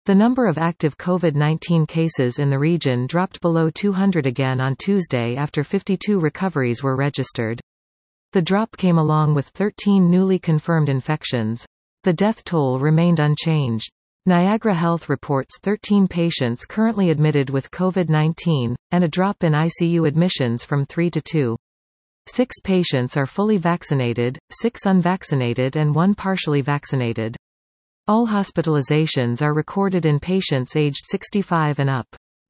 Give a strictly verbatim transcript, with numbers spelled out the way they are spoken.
The number of active COVID nineteen cases in the region dropped below two hundred again on Tuesday after fifty-two recoveries were registered. The drop came along with thirteen newly confirmed infections. The death toll remained unchanged. Niagara Health reports thirteen patients currently admitted with COVID nineteen, and a drop in I C U admissions from three to two. Six patients are fully vaccinated, six unvaccinated and one partially vaccinated. All hospitalizations are recorded in patients aged sixty-five and up.